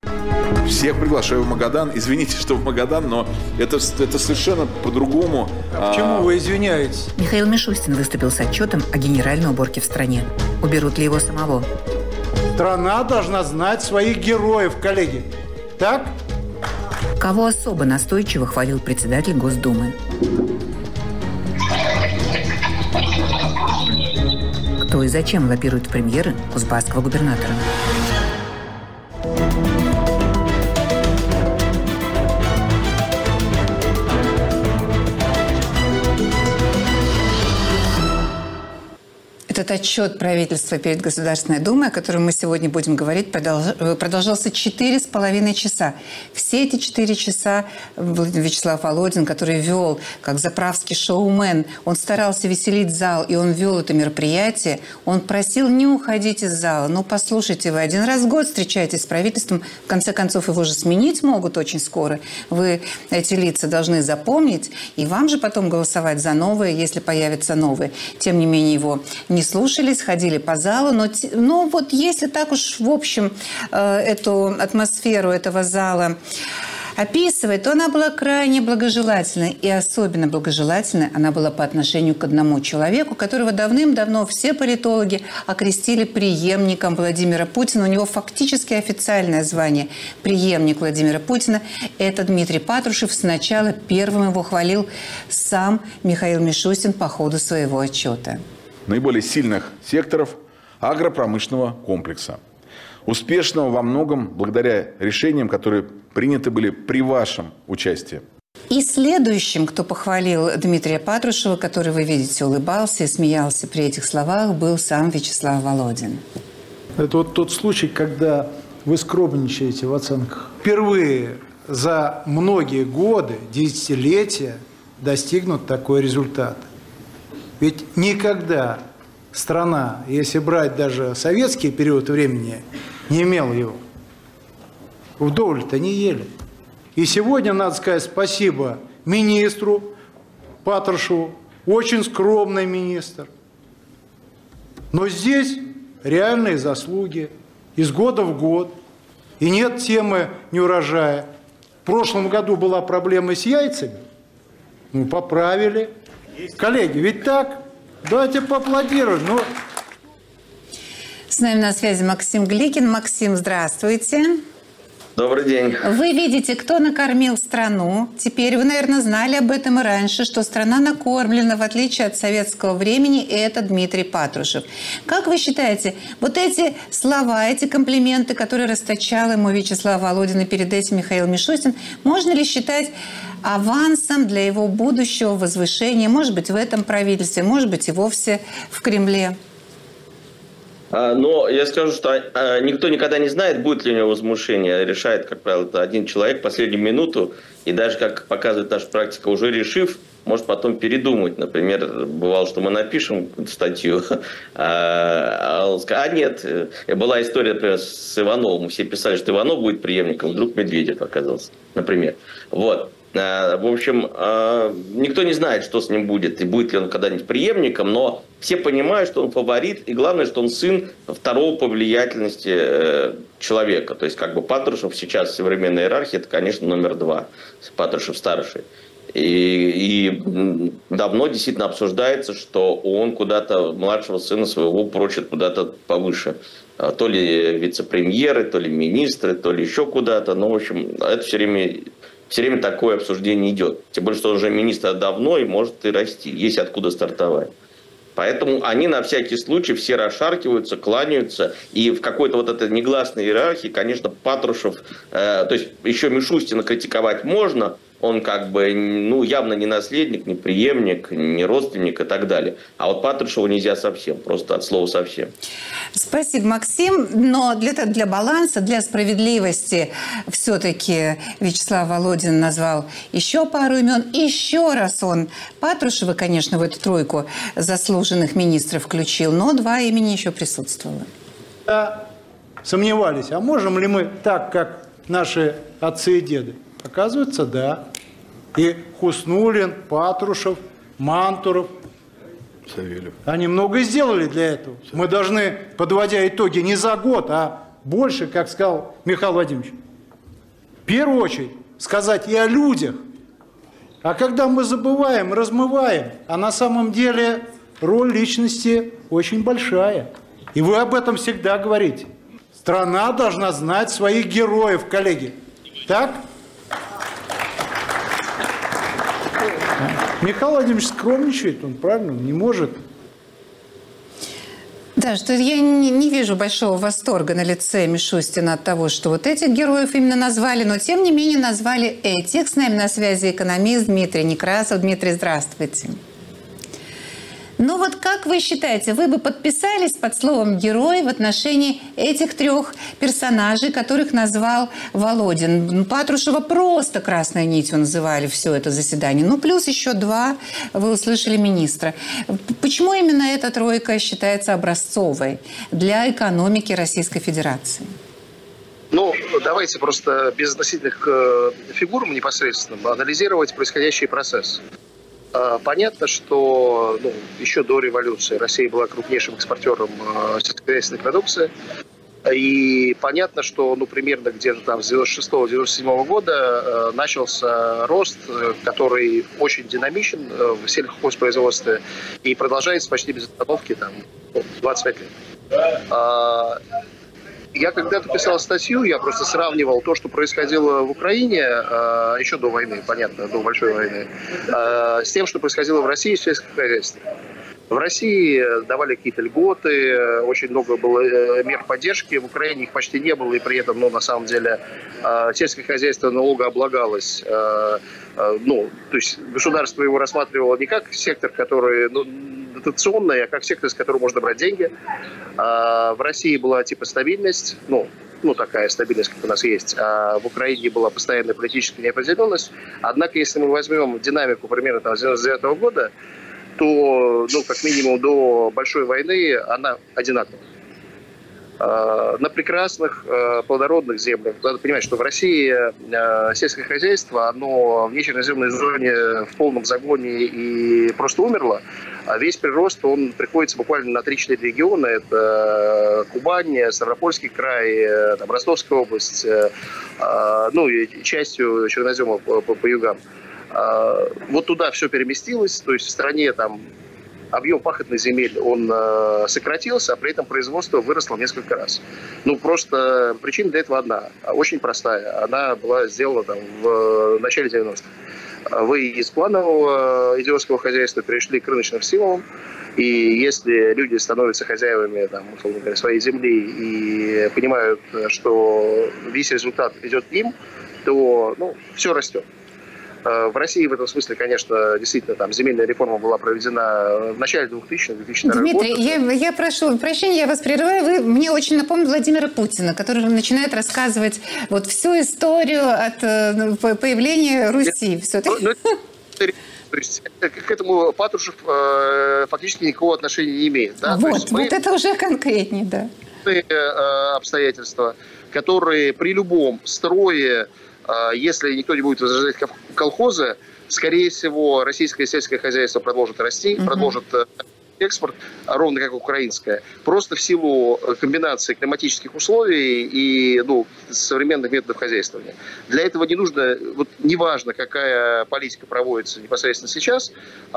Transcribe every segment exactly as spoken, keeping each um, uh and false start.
Всех приглашаю в Магадан. Извините, что в Магадан, но это, это совершенно по-другому. А почему вы извиняетесь? Михаил Мишустин выступил с отчетом о генеральной уборке в стране. Уберут ли его самого? Страна должна знать своих героев, коллеги. Так? Кого особо настойчиво хвалил председатель Госдумы? Кто и зачем лоббирует премьеры кузбасского губернатора? Этот отчет правительства перед Государственной Думой, о котором мы сегодня будем говорить, продолжался четыре с половиной часа. Все эти четыре часа Вячеслав Володин, который вел как заправский шоумен, он старался веселить зал, и он вел это мероприятие, он просил не уходить из зала. Ну, послушайте, вы один раз в год встречаетесь с правительством, в конце концов, его же сменить могут очень скоро. Вы эти лица должны запомнить, и вам же потом голосовать за новые, если появятся новые. Тем не менее, его не слушались, ходили по залу, но, но вот если так уж в общем э, эту атмосферу этого зала описывать, то она была крайне благожелательной. И особенно благожелательной она была по отношению к одному человеку, которого давным-давно все политологи окрестили преемником Владимира Путина. У него фактически официальное звание преемник Владимира Путина. Это Дмитрий Патрушев. Сначала первым его хвалил сам Михаил Мишустин по ходу своего отчета. Наиболее сильных секторов агропромышленного комплекса. Успешного во многом благодаря решениям, которые приняты были при вашем участии. И следующим, кто похвалил Дмитрия Патрушева, который, вы видите, улыбался и смеялся при этих словах, был сам Вячеслав Володин. Это вот тот случай, когда вы скромничаете в оценках. Впервые за многие годы, десятилетия достигнут такой результат. Ведь никогда страна, если брать даже советский период времени, не имела его. Вдоволь-то не ели. И сегодня надо сказать спасибо министру Патрушеву, очень скромный министр. Но здесь реальные заслуги из года в год. И нет темы неурожая. В прошлом году была проблема с яйцами. Ну, поправили. Коллеги, ведь так? Давайте поаплодируем. Ну... С нами на связи Максим Гликин. Максим, здравствуйте. Добрый день. Вы видите, кто накормил страну. Теперь вы, наверное, знали об этом и раньше, что страна накормлена, в отличие от советского времени, и это Дмитрий Патрушев. Как вы считаете, вот эти слова, эти комплименты, которые расточал ему Вячеслав Володин и перед этим Михаил Мишустин, можно ли считать авансом для его будущего возвышения, может быть, в этом правительстве, может быть, и вовсе в Кремле? Но я скажу, что никто никогда не знает, будет ли у него возмущение. Решает, как правило, это один человек в последнюю минуту. И даже, как показывает наша практика, уже решив, может потом передумать. Например, бывало, что мы напишем статью, а он скажет, а нет. Была история, например, с Ивановым. Мы все писали, что Иванов будет преемником, вдруг Медведев оказался, например. Вот. В общем, никто не знает, что с ним будет, и будет ли он когда-нибудь преемником, но все понимают, что он фаворит, и главное, что он сын второго по влиятельности человека. То есть, как бы Патрушев сейчас в современной иерархии, это, конечно, номер два, Патрушев старший. И, и давно действительно обсуждается, что он куда-то младшего сына своего прочит куда-то повыше. То ли вице-премьеры, то ли министры, то ли еще куда-то. Ну, в общем, это все время... Все время такое обсуждение идет. Тем более, что уже министр давно и может и расти. Есть откуда стартовать. Поэтому они на всякий случай все расшаркиваются, кланяются. И в какой-то вот этой негласной иерархии, конечно, Патрушев... Э, то есть, еще Мишустина критиковать можно. Он как бы, ну, явно не наследник, не преемник, не родственник и так далее. А вот Патрушеву нельзя совсем, просто от слова совсем. Спасибо, Максим. Но для, для баланса, для справедливости все-таки Вячеслав Володин назвал еще пару имен. Еще раз он Патрушева, конечно, в эту тройку заслуженных министров включил, но два имени еще присутствовало. Да, сомневались, а можем ли мы так, как наши отцы и деды? Оказывается, да. И Хуснуллин, Патрушев, Мантуров. Савельев. Они многое сделали для этого. Мы должны, подводя итоги, не за год, а больше, как сказал Михаил Владимирович. первую очередь сказать и о людях. А когда мы забываем, размываем, а на самом деле роль личности очень большая. И вы об этом всегда говорите. Страна должна знать своих героев, коллеги. Так? Михаил Владимирович скромничает, он правильно, не может. Да, что я не, не вижу большого восторга на лице Мишустина от того, что вот этих героев именно назвали, но тем не менее назвали этих. С нами на связи экономист Дмитрий Некрасов. Дмитрий, здравствуйте. Ну вот как вы считаете, вы бы подписались под словом «герой» в отношении этих трех персонажей, которых назвал Володин? Патрушева просто красной нитью называли все это заседание. Ну плюс еще два, вы услышали министра. Почему именно эта тройка считается образцовой для экономики Российской Федерации? Ну, давайте просто без относительных э, фигур непосредственно анализировать происходящий процесс. Понятно, что ну, еще до революции Россия была крупнейшим экспортером э, сельскохозяйственной продукции. И понятно, что ну, примерно где-то там с девяносто шестого — девяносто седьмого года э, начался рост, э, который очень динамичен э, в сельхозпроизводстве и продолжается почти без остановки там, двадцать пять лет. А, Я когда-то писал статью, я просто сравнивал то, что происходило в Украине, э, еще до войны, понятно, до большой войны, э, с тем, что происходило в России в сельском хозяйстве. В России давали какие-то льготы, очень много было мер поддержки, в Украине их почти не было, и при этом, ну, на самом деле, э, сельское хозяйство налогооблагалось. Э, э, ну, то есть государство его рассматривало не как сектор, который... Ну, дотационная, как сектор, с которого можно брать деньги. А в России была типа стабильность, ну, ну такая стабильность, как у нас есть, а в Украине была постоянная политическая неопределенность. Однако, если мы возьмем динамику примерно там, с девяносто девятого года, то, ну, как минимум до большой войны она одинакова. На прекрасных плодородных землях. Надо понимать, что в России сельское хозяйство, оно в нечерноземной зоне в полном загоне и просто умерло. А весь прирост, он приходится буквально на три-четыре региона. Это Кубань, Ставропольский край, там, Ростовская область, ну и частью чернозема по, по, по югам. Вот туда все переместилось, то есть в стране там объем пахотных земель, он э, сократился, а при этом производство выросло в несколько раз. Ну, просто причина для этого одна, очень простая. Она была сделана там, в начале девяностых. Вы из планового идиотского хозяйства перешли к рыночным стимулам, и если люди становятся хозяевами там, условно говоря, своей земли и понимают, что весь результат идет им, то ну, все растет. В России в этом смысле, конечно, действительно, там земельная реформа была проведена в начале двухтысячных, две тысячи второго Дмитрий, года. Я, я прошу прощения, я вас прерываю. Вы мне очень напомнили Владимира Путина, который начинает рассказывать вот всю историю от появления Руси. Все-таки. Ну, то есть к этому Патрушев э, фактически никакого отношения не имеет. Да? Вот, есть мы, вот это уже конкретнее, да. Э, обстоятельства, которые при любом строе, если никто не будет возрождать колхозы, скорее всего, российское сельское хозяйство продолжит расти, угу. продолжит экспорт, ровно как украинское. Просто в силу комбинации климатических условий и ну, современных методов хозяйствования. Для этого не нужно, вот неважно, какая политика проводится непосредственно сейчас,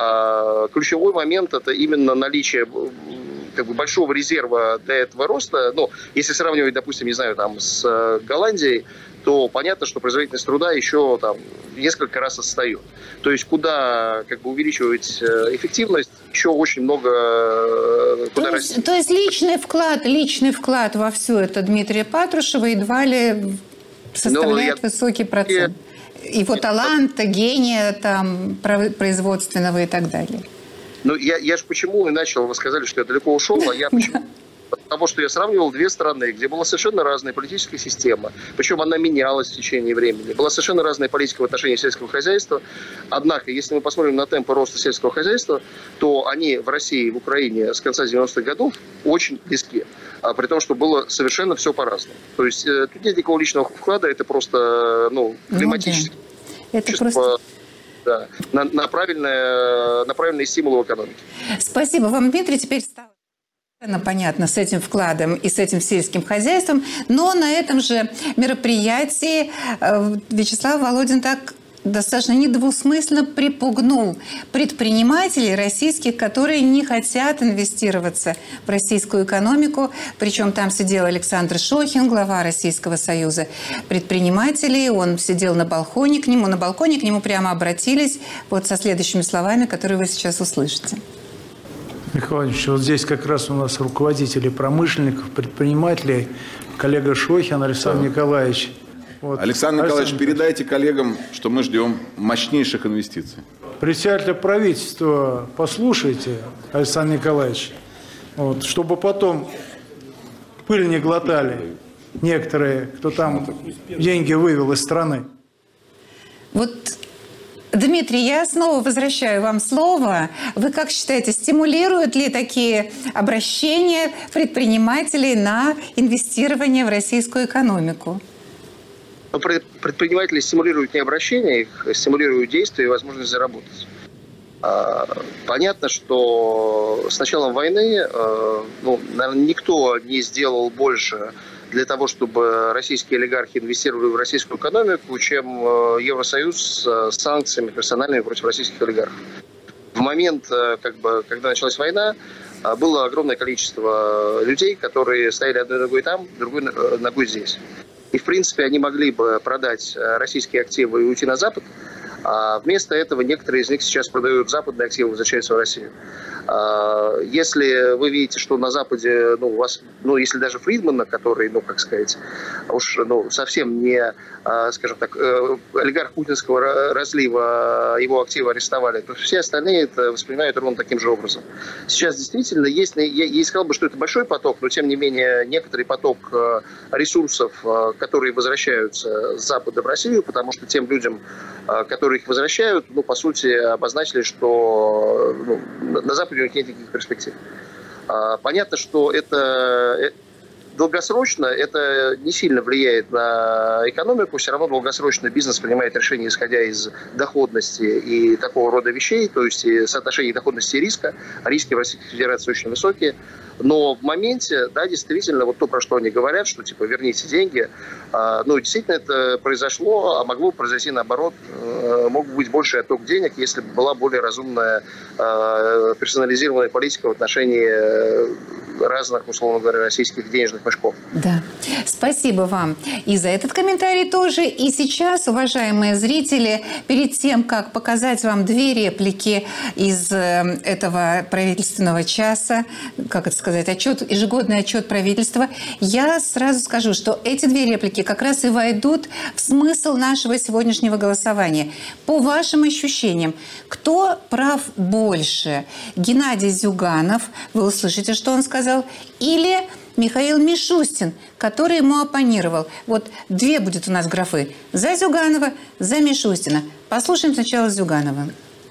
а ключевой момент – это именно наличие как бы, большого резерва для этого роста. Ну, если сравнивать, допустим, не знаю, там, с Голландией, то понятно, что производительность труда еще там несколько раз отстает. То есть куда как бы увеличивать эффективность, еще очень много куда то расти. Есть, то есть личный вклад, личный вклад во все это Дмитрия Патрушева едва ли составляет ну, я... высокий процент. Его таланта, гения там, производственного и так далее. Ну, я, я же почему и начал, вы сказали, что я далеко ушел, а я почему... Потому что я сравнивал две страны, где была совершенно разная политическая система. Причем она менялась в течение времени. Была совершенно разная политика в отношении сельского хозяйства. Однако, если мы посмотрим на темпы роста сельского хозяйства, то они в России и в Украине с конца девяностых годов очень близки. А при том, что было совершенно все по-разному. То есть тут нет никакого личного вклада, это просто ну, климатически. Ну, да. Это просто... Да, на, на, правильные, на правильные стимулы в экономике. Спасибо вам, Дмитрий. Теперь стало... Понятно, с этим вкладом и с этим сельским хозяйством, но на этом же мероприятии Вячеслав Володин так достаточно недвусмысленно припугнул предпринимателей российских, которые не хотят инвестироваться в российскую экономику. Причем там сидел Александр Шохин, глава Российского союза предпринимателей. Он сидел на балконе к нему. На балконе к нему прямо обратились вот со следующими словами, которые вы сейчас услышите. Михаил Иванович, вот здесь как раз у нас руководители промышленников, предпринимателей, коллега Шохин Александр да. Николаевич. Вот. Александр Николаевич, передайте коллегам, что мы ждем мощнейших инвестиций. Председателя правительства послушайте, Александр Николаевич, вот, чтобы потом пыль не глотали некоторые, кто там деньги вывел из страны. Вот, Дмитрий, я снова возвращаю вам слово. Вы как считаете, стимулируют ли такие обращения предпринимателей на инвестирование в российскую экономику? Предприниматели стимулируют не обращение, их стимулируют действия и возможность заработать. Понятно, что с началом войны ну, наверное, никто не сделал больше для того, чтобы российские олигархи инвестировали в российскую экономику, чем Евросоюз с санкциями персональными против российских олигархов. В момент, как бы, когда началась война, было огромное количество людей, которые стояли одной ногой там, другой ногой здесь. И, в принципе, они могли бы продать российские активы и уйти на Запад, а вместо этого некоторые из них сейчас продают западные активы и возвращаются в Россию. Если вы видите, что на Западе, ну, у вас, ну, если даже Фридмана, который, ну, как сказать, уж, ну, совсем не, скажем так, олигарх путинского разлива, его активы арестовали, то все остальные это воспринимают ровно таким же образом. Сейчас действительно есть, я, я не сказал бы, что это большой поток, но тем не менее некоторый поток ресурсов, которые возвращаются с Запада в Россию, потому что тем людям, которые их возвращают, ну, по сути, обозначили, что ну, на Западе у них нет никаких перспектив. Понятно, что это долгосрочно это не сильно влияет на экономику, все равно долгосрочно бизнес принимает решения, исходя из доходности и такого рода вещей, то есть соотношение доходности и риска. Риски в Российской Федерации очень высокие. Но в моменте, да, действительно, вот то, про что они говорят, что типа верните деньги, ну, действительно это произошло, а могло произойти наоборот, мог быть больший отток денег, если бы была более разумная персонализированная политика в отношении разных, условно говоря, российских денежных мешков. Да. Спасибо вам и за этот комментарий тоже. И сейчас, уважаемые зрители, перед тем, как показать вам две реплики из этого правительственного часа, как это сказать, отчет, ежегодный отчет правительства, я сразу скажу, что эти две реплики как раз и войдут в смысл нашего сегодняшнего голосования. По вашим ощущениям, кто прав больше? Геннадий Зюганов, вы услышите, что он сказал, или Михаил Мишустин, который ему оппонировал. Вот две будет у нас графы. За Зюганова, за Мишустина. Послушаем сначала Зюганова.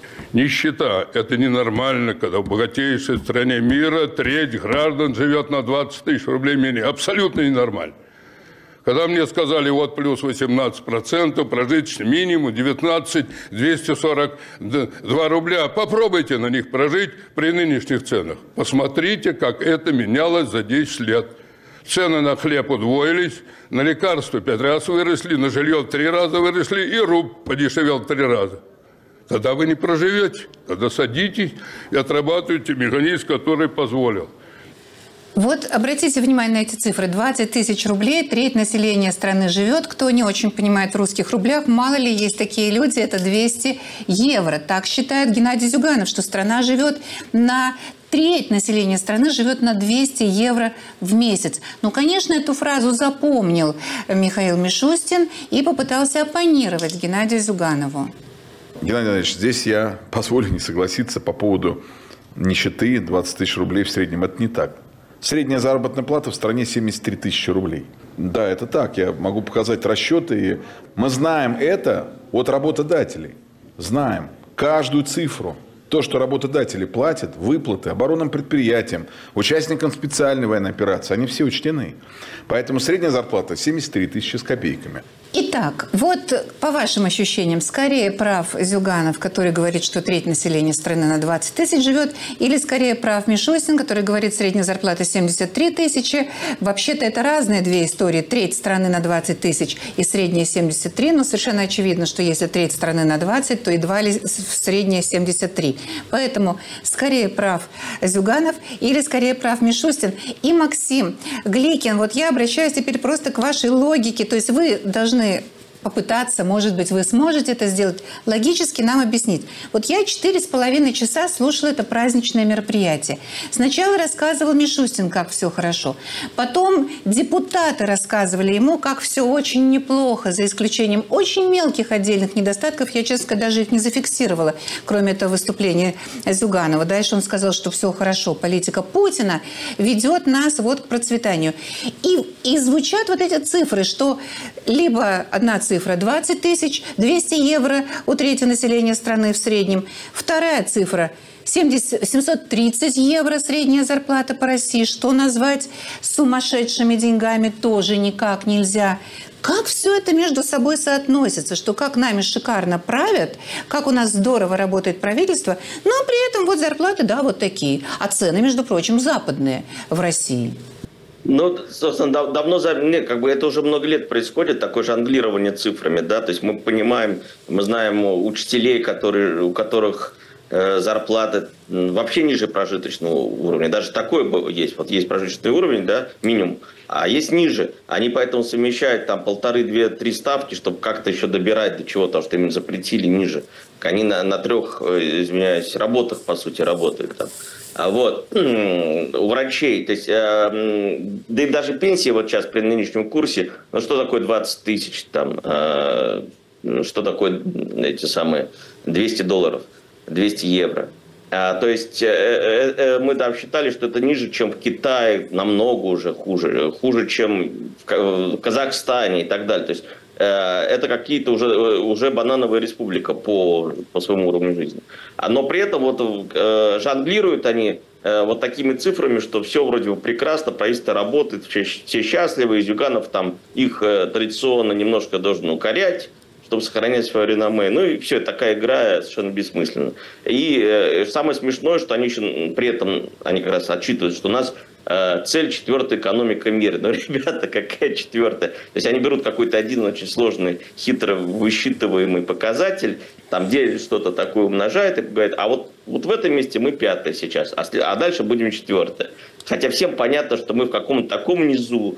Нищета – это ненормально, когда в богатейшей стране мира треть граждан живет на двадцать тысяч рублей менее. Абсолютно ненормально. Когда мне сказали, вот плюс восемнадцать процентов, прожиточный минимум девятнадцать двести сорок два рубля, попробуйте на них прожить при нынешних ценах. Посмотрите, как это менялось за десять лет. Цены на хлеб удвоились, на лекарства пять раз выросли, на жилье в три раза выросли, и рубль подешевел в три раза. Тогда вы не проживете, тогда садитесь и отрабатывайте механизм, который позволил. Вот обратите внимание на эти цифры. двадцать тысяч рублей, треть населения страны живет. Кто не очень понимает в русских рублях, мало ли есть такие люди, это двести евро. Так считает Геннадий Зюганов, что страна живет на... Треть населения страны живет на двести евро в месяц. Ну, конечно, эту фразу запомнил Михаил Мишустин и попытался оппонировать Геннадию Зюганову. Геннадий Иванович, здесь я позволю не согласиться по поводу нищеты. двадцать тысяч рублей в среднем – это не так. Средняя заработная плата в стране семьдесят три тысячи рублей. Да, это так. Я могу показать расчеты. Мы знаем это от работодателей. Знаем каждую цифру. То, что работодатели платят, выплаты оборонным предприятиям, участникам специальной военной операции, они все учтены. Поэтому средняя зарплата семьдесят три тысячи с копейками. Итак, Итак, вот по вашим ощущениям, скорее прав Зюганов, который говорит, что треть населения страны на двадцать тысяч живет, или скорее прав Мишустин, который говорит, средняя зарплата семьдесят три тысячи. Вообще-то это разные две истории. Треть страны на двадцать тысяч и средняя семьдесят три. Но совершенно очевидно, что если треть страны на двадцать, то едва ли средняя семьдесят три. Поэтому скорее прав Зюганов или скорее прав Мишустин. И Максим Гликин, вот я обращаюсь теперь просто к вашей логике. То есть вы должны попытаться, может быть, вы сможете это сделать, логически нам объяснить. Вот я четыре с половиной часа слушала это праздничное мероприятие. Сначала рассказывал Мишустин, как все хорошо. Потом депутаты рассказывали ему, как все очень неплохо, за исключением очень мелких отдельных недостатков. Я, честно сказать, даже их не зафиксировала, кроме этого выступления Зюганова. Дальше он сказал, что все хорошо. Политика Путина ведет нас вот к процветанию. И, и звучат вот эти цифры, что либо одна цифра, цифра двадцать тысяч, двести евро у трети населения страны в среднем. Вторая цифра семьсот тридцать евро средняя зарплата по России. Что назвать сумасшедшими деньгами тоже никак нельзя. Как все это между собой соотносится, что как нами шикарно правят, как у нас здорово работает правительство, но при этом вот зарплаты, да, вот такие. А цены, между прочим, западные в России. Ну, собственно, дав давно, нет, как бы это уже много лет происходит, такое жонглирование цифрами, да, то есть мы понимаем, мы знаем учителей, которые, у которых э, зарплаты вообще ниже прожиточного уровня, даже такое есть, вот есть прожиточный уровень, да, минимум, а есть ниже, они поэтому совмещают там полторы, две, три ставки, чтобы как-то еще добирать до чего-то, потому что им запретили ниже, они на, на трех, извиняюсь, работах, по сути, работают там. Вот, у врачей, то есть, э, да и даже пенсии вот сейчас при нынешнем курсе, ну что такое двадцать тысяч, там, э, что такое эти самые двести долларов, двести евро. А, то есть, э, э, э, мы там считали, что это ниже, чем в Китае, намного уже хуже, хуже, чем в Казахстане и так далее. То есть, это какие-то уже, уже банановая республика по, по своему уровню жизни. Но при этом вот, э, жонглируют они э, вот такими цифрами, что все вроде бы прекрасно, правительство работает, все, все счастливы, и Зюганов там их э, традиционно немножко должен укорять, чтобы сохранять свое реноме. Ну и все, такая игра совершенно бессмысленна. И э, самое смешное, что они еще при этом, они как раз отчитывают, что у нас цель четвертая экономика мира. Но, ребята, какая четвертая? То есть они берут какой-то один очень сложный, хитро высчитываемый показатель, там делят что-то такое, умножают и говорят, а вот, вот в этом месте мы пятая сейчас, а, а дальше будем четвертая. Хотя всем понятно, что мы в каком-то таком низу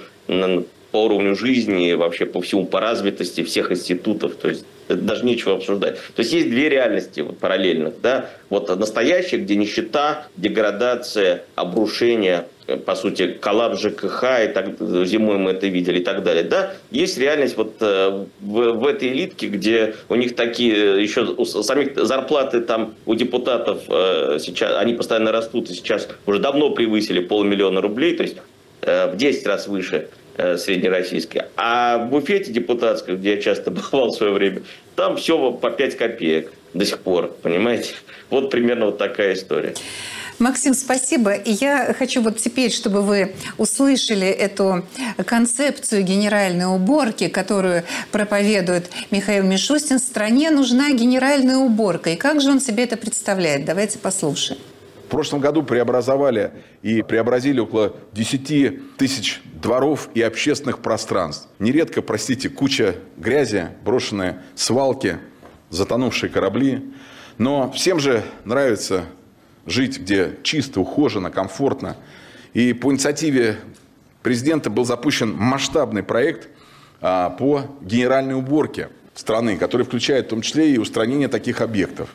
по уровню жизни, вообще по всему, по развитости всех институтов. То есть это даже нечего обсуждать. То есть есть две реальности вот, параллельных. Да? Вот настоящая, где нищета, деградация, обрушение, по сути, коллапс ЖКХ, и так, зимой мы это видели и так далее. Да? Есть реальность вот в, в этой элитке, где у них такие еще у самих зарплаты там у депутатов сейчас, они постоянно растут, и сейчас уже давно превысили полмиллиона рублей, то есть в десять раз выше среднероссийской. А в буфете депутатском, где я часто бывал в свое время, там все по пять копеек до сих пор, понимаете? Вот примерно вот такая история. Максим, спасибо. И я хочу вот теперь, чтобы вы услышали эту концепцию генеральной уборки, которую проповедует Михаил Мишустин. Стране нужна генеральная уборка. И как же он себе это представляет? Давайте послушаем. В прошлом году преобразовали и преобразили около десяти тысяч дворов и общественных пространств. Нередко, простите, куча грязи, брошенные свалки, затонувшие корабли. Но всем же нравится жить, где чисто, ухоженно, комфортно. И по инициативе президента был запущен масштабный проект а, по генеральной уборке страны, который включает в том числе и устранение таких объектов.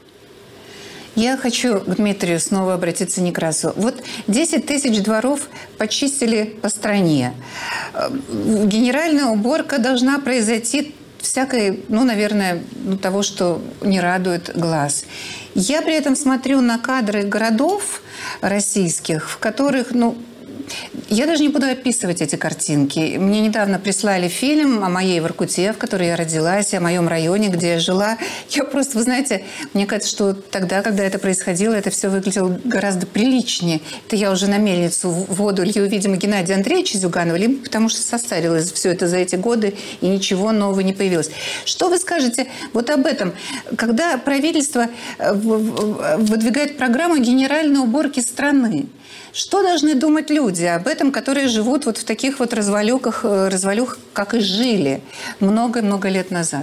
Я хочу к Дмитрию снова обратиться, Некрасову. Вот десять тысяч дворов почистили по стране. Генеральная уборка должна произойти всякой, ну, наверное, ну, того, что не радует глаз. Я при этом смотрю на кадры городов российских, в которых, ну, Я даже не буду описывать эти картинки. Мне недавно прислали фильм о моей Воркуте, в которой я родилась, о моем районе, где я жила. Я просто, вы знаете, мне кажется, что тогда, когда это происходило, это все выглядело гораздо приличнее. Это я уже на мельницу в воду лью, видимо, Геннадия Андреевича Зюганова, либо потому что состарилось все это за эти годы, и ничего нового не появилось. Что вы скажете вот об этом? Когда правительство выдвигает программу генеральной уборки страны, что должны думать люди об этом, которые живут вот в таких вот развалюхах, развалюхах, как и жили много-много лет назад?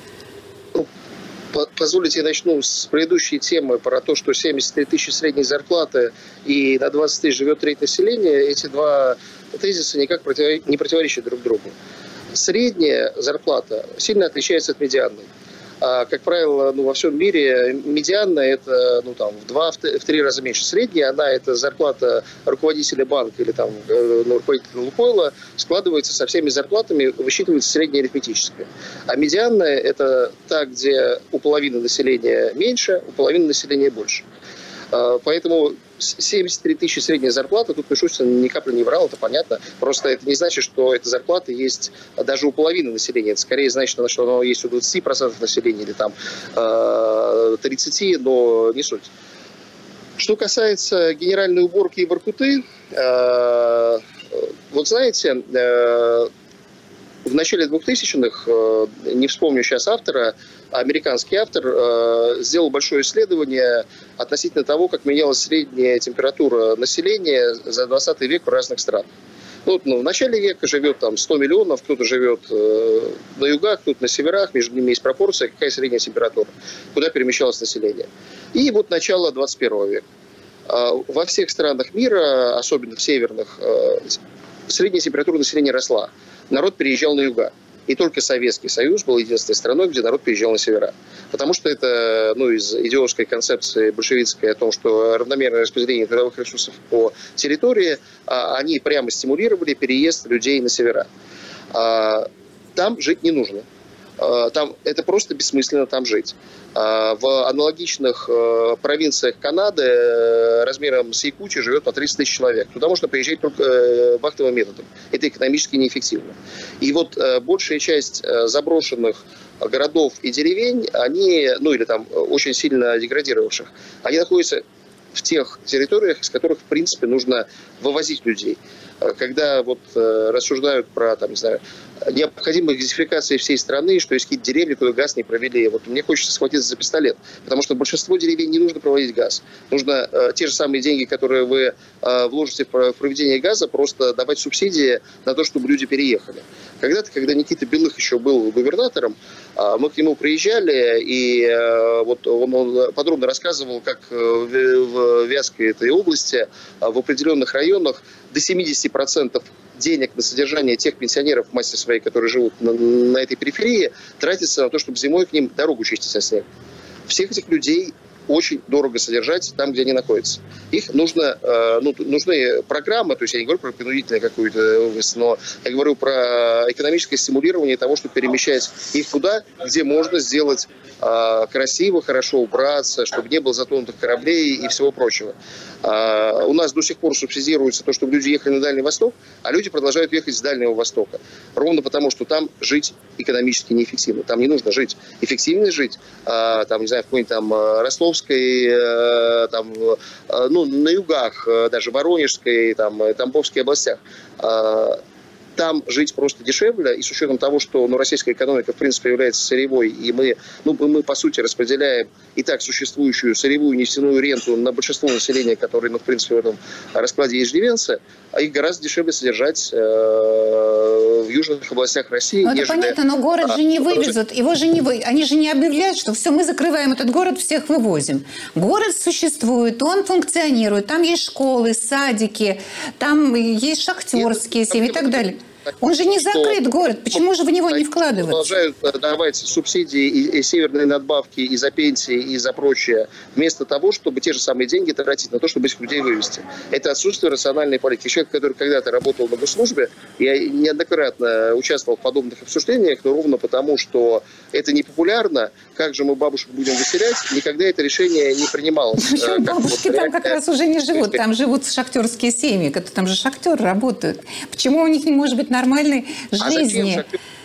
Позволите, я начну с предыдущей темы про то, что семьдесят три тысячи средней зарплаты и на двадцать тысяч живет треть населения. Эти два тезиса никак не противоречат друг другу. Средняя зарплата сильно отличается от медианной. А, как правило, ну, во всем мире медианная это ну, там, в два, в три раза меньше. Средняя, она это зарплата руководителя банка или там, ну, руководителя Лукойла, складывается со всеми зарплатами, высчитывается среднеарифметическая. А медианная это та, где у половины населения меньше, у половины населения больше. А, поэтому семьдесят три тысячи средняя зарплата, тут Мишустин ни капли не врал, это понятно. Просто это не значит, что эта зарплата есть даже у половины населения. Это скорее значит, что она есть у двадцати процентов населения или там тридцати процентов, но не суть. Что касается генеральной уборки и Воркуты, вот знаете, в начале двухтысячных, не вспомню сейчас автора, американский автор сделал большое исследование относительно того, как менялась средняя температура населения за двадцатый век в разных странах. Ну, ну, в начале века живет там сто миллионов, кто-то живет э, на югах, кто-то на северах, между ними есть пропорция, какая средняя температура, куда перемещалось население. И вот начало двадцать первого века. Во всех странах мира, особенно в северных, э, средняя температура населения росла. Народ переезжал на юга. И только Советский Союз был единственной страной, где народ переезжал на севера. Потому что это ну, из идеологической концепции большевистской о том, что равномерное распределение трудовых ресурсов по территории, они прямо стимулировали переезд людей на севера. Там жить не нужно. Там, это просто бессмысленно там жить. В аналогичных провинциях Канады размером с Якутией живет по тридцать тысяч человек. Туда можно приезжать только вахтовым методом. Это экономически неэффективно. И вот большая часть заброшенных городов и деревень, они, ну или там очень сильно деградировавших, они находятся в тех территориях, из которых, в принципе, нужно вывозить людей. Когда вот рассуждают про, там, не знаю, необходимость газификации всей страны, что есть какие-то деревни, куда газ не провели. Вот мне хочется схватиться за пистолет, потому что большинство деревень не нужно проводить газ. Нужно э, те же самые деньги, которые вы э, вложите в проведение газа, просто давать субсидии на то, чтобы люди переехали. Когда-то, когда Никита Белых еще был губернатором, э, мы к нему приезжали, и э, вот он, он подробно рассказывал, как в, в Вятской этой области, э, в определенных районах до семидесяти процентов денег на содержание тех пенсионеров в массе своей, которые живут на, на этой периферии, тратится на то, чтобы зимой к ним дорогу чистить со снега. Всех этих людей очень дорого содержать там, где они находятся. Их нужно, э, ну, нужны программы, то есть я не говорю про принудительную какую-то область, но я говорю про экономическое стимулирование того, чтобы перемещать их туда, где можно сделать э, красиво, хорошо убраться, чтобы не было затонутых кораблей и всего прочего. Э, у нас до сих пор субсидируется то, чтобы люди ехали на Дальний Восток, а люди продолжают ехать с Дальнего Востока. Ровно потому, что там жить экономически неэффективно. Там не нужно жить. Эффективно жить, э, там, не знаю, в какой-нибудь там Ростов, там, ну, на югах, даже Воронежской, там, Тамбовской областях. Там жить просто дешевле, и с учетом того, что ну, российская экономика, в принципе, является сырьевой, и мы, ну, мы, по сути, распределяем и так существующую сырьевую нефтяную ренту на большинство населения, которые, ну, в принципе, в этом раскладе иждивенцы, а их гораздо дешевле содержать э, в южных областях России. Ну, это понятно, но город же не вывезут, его же не вы... они же не объявляют, что все, мы закрываем этот город, всех вывозим. Город существует, он функционирует, там есть школы, садики, там есть шахтерские семьи и так далее. Он же не закрыт город. Почему же в него не вкладываться? Продолжают давать субсидии и, и северные надбавки и за пенсии, и за прочее, вместо того, чтобы те же самые деньги тратить на то, чтобы этих людей вывести. Это отсутствие рациональной политики. Человек, который когда-то работал на госслужбе, я неоднократно участвовал в подобных обсуждениях, но ровно потому, что это непопулярно, как же мы бабушек будем выселять, никогда это решение не принималось. Почему бабушки там как раз уже не живут? Там живут шахтерские семьи, там же шахтеры работают. Почему у них не может быть нормальной жизни?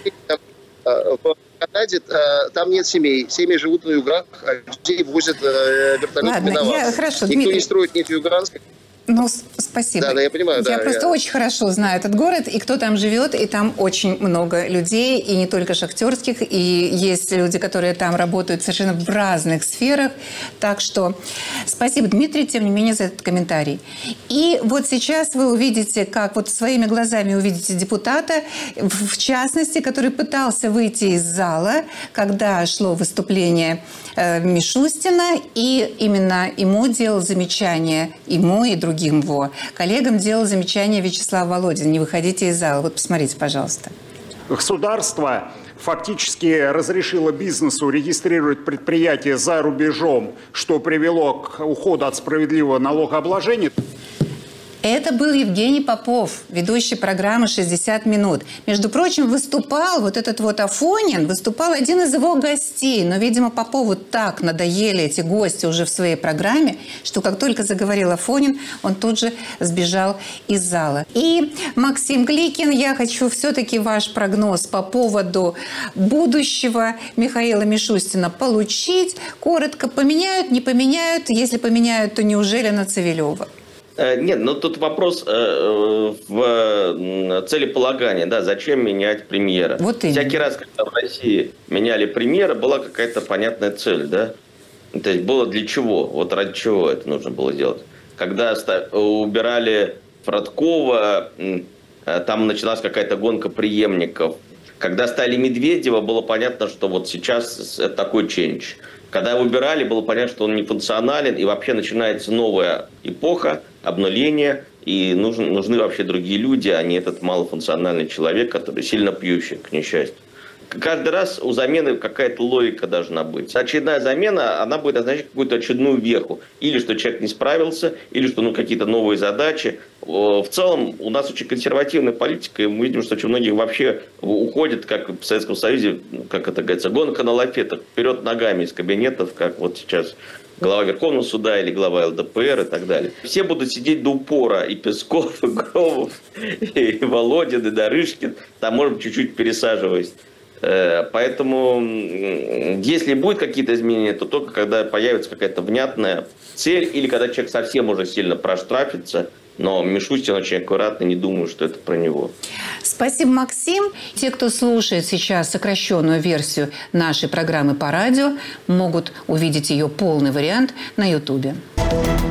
А в Канаде там нет семей. Семьи живут на югах, а людей возят вертолетами на вас. Хорошо, Никто Дмитрий... не строит ни в Югранске. Ну, спасибо. Да, да, я понимаю. Я да, просто я... очень хорошо знаю этот город, и кто там живет, и там очень много людей, и не только шахтерских, и есть люди, которые там работают совершенно в разных сферах. Так что спасибо, Дмитрий, тем не менее, за этот комментарий. И вот сейчас вы увидите, как вот своими глазами увидите депутата, в частности, который пытался выйти из зала, когда шло выступление э, Мишустина, и именно ему делал замечание, ему и другим его коллегам делал замечание Вячеслав Володин. Не выходите из зала. Вот посмотрите, пожалуйста. Государство фактически разрешило бизнесу регистрировать предприятия за рубежом, что привело к уходу от справедливого налогообложения. Это был Евгений Попов, ведущий программы «шестьдесят минут». Между прочим, выступал вот этот вот Афонин, выступал один из его гостей. Но, видимо, Попову так надоели эти гости уже в своей программе, что как только заговорил Афонин, он тут же сбежал из зала. И, Максим Гликин, я хочу все-таки ваш прогноз по поводу будущего Михаила Мишустина получить. Коротко, поменяют, не поменяют? Если поменяют, то неужели на Цивилева? Нет, ну тут вопрос э, в целеполагании, да, зачем менять премьера. Вот Всякий раз, когда в России меняли премьера, была какая-то понятная цель, да? То есть было для чего, вот ради чего это нужно было делать. Когда убирали Фродкова, там началась какая-то гонка преемников. Когда стали Медведева, было понятно, что вот сейчас это такой чендж. Когда его убирали, было понятно, что он не функционален, и вообще начинается новая эпоха, обнуление, и нужны, нужны вообще другие люди, а не этот малофункциональный человек, который сильно пьющий, к несчастью. Каждый раз у замены какая-то логика должна быть. Очередная замена, она будет означать какую-то очередную веху. Или что человек не справился, или что ну, какие-то новые задачи. В целом у нас очень консервативная политика, и мы видим, что очень многие вообще уходят, как в Советском Союзе, как это говорится, гонка на лафетах, вперед ногами из кабинетов, как вот сейчас глава Верховного суда или глава эл дэ пэ эр и так далее. Все будут сидеть до упора, и Песков, и Громов, и Володин, и Нарышкин, там, может быть, чуть-чуть пересаживаясь. Поэтому, если будет какие-то изменения, то только когда появится какая-то внятная цель, или когда человек совсем уже сильно проштрафится. Но Мишустин очень аккуратно, не думаю, что это про него. Спасибо, Максим. Те, кто слушает сейчас сокращенную версию нашей программы по радио, могут увидеть ее полный вариант на Ютубе.